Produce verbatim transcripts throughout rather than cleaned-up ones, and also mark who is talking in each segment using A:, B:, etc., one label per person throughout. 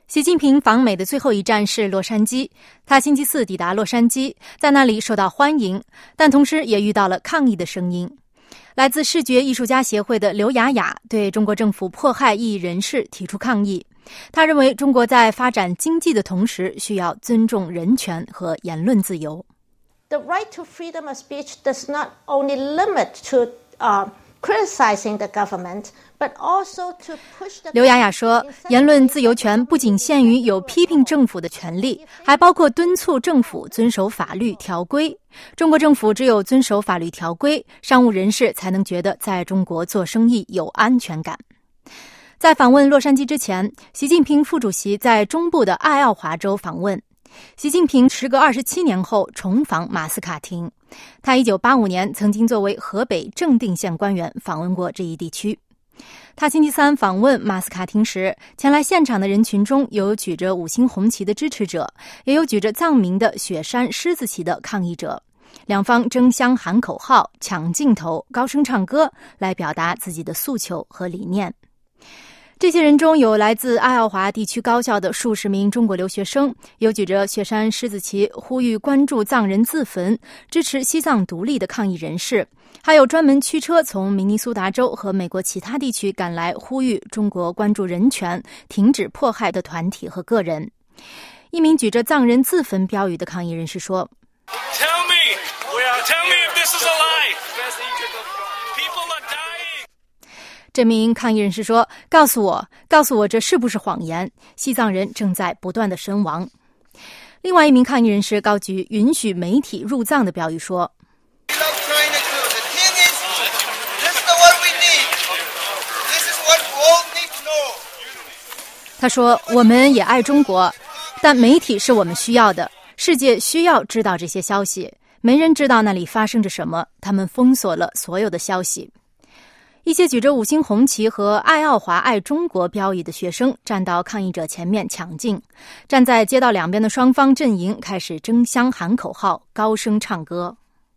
A: 习近平访美的最后一站是洛杉矶，他星期四抵达洛杉矶，在那里受到欢迎，但同时也遇到了抗议的声音。来自视觉艺术家协会的刘雅雅对中国政府迫害异议人士提出抗议。他认为中国在发展经济的同时，需要尊重人权和言论自由。
B: The right to freedom of speech does not only limit to uh, criticizing the government, but also to push the...
A: 刘雅雅说，言论自由权不仅限于有批评政府的权利，还包括敦促政府遵守法律条规。中国政府只有遵守法律条规，商务人士才能觉得在中国做生意有安全感。在访问洛杉矶之前，习近平副主席在中部的爱奥华州访问。习近平时隔二十七年后重访马斯卡廷，他一九八五年曾经作为河北正定县官员访问过这一地区。他星期三访问马斯卡廷时，前来现场的人群中有举着五星红旗的支持者，也有举着藏民的雪山狮子旗的抗议者。两方争相喊口号、抢镜头、高声唱歌，来表达自己的诉求和理念。这些人中有来自爱奥华地区高校的数十名中国留学生，有举着雪山狮子旗呼吁关注藏人自焚、支持西藏独立的抗议人士，还有专门驱车从明尼苏达州和美国其他地区赶来呼吁中国关注人权、停止迫害的团体和个人。一名举着藏人自焚标语的抗议人士说
C: Tell me, tell me if this is a lie. People are dying.
A: 这名抗议人士说，告诉我告诉我这是不是谎言，西藏人正在不断的身亡。另外一名抗议人士高举允许媒体入藏的标语说，他说，我们也爱中国，但媒体是我们需要的，世界需要知道这些消息，没人知道那里发生着什么，他们封锁了所有的消息。一些举着五星红旗和爱奥华爱中国标语的学生站到抗议者前面抢镜，站在街道两边的双方阵营开始争相喊口号，高声唱歌。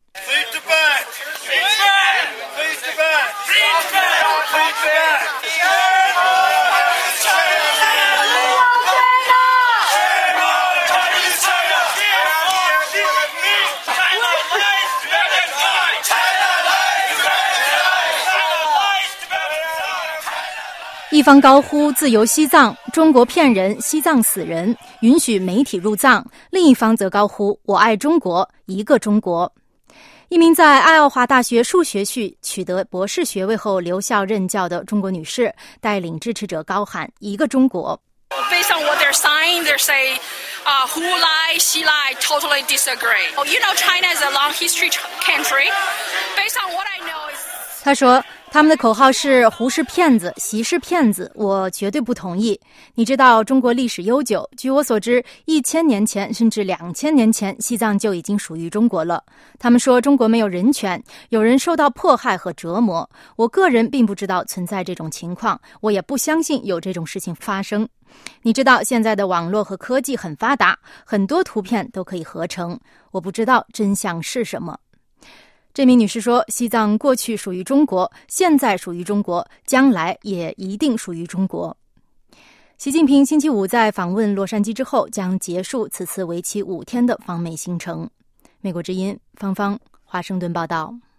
A: 一方高呼自由西藏，中国骗人，西藏死人，允许媒体入藏，另一方则高呼我爱中国，一个中国。一名在爱奥华大学数学系取得博士学位后留校任教的中国女士带领支持者高喊一个中国。
D: Based on what they're saying, they say uh, who lie, she lie, totally disagree. You know, China is a long history country. Based on what I know is...
A: 他说他们的口号是胡是骗子，习是骗子，我绝对不同意。你知道中国历史悠久，据我所知，一千年前甚至两千年前，西藏就已经属于中国了。他们说中国没有人权，有人受到迫害和折磨。我个人并不知道存在这种情况，我也不相信有这种事情发生。你知道现在的网络和科技很发达，很多图片都可以合成，我不知道真相是什么。这名女士说，西藏过去属于中国，现在属于中国，将来也一定属于中国。习近平星期五在访问洛杉矶之后，将结束此次为期五天的访美行程。美国之音方方华盛顿报道。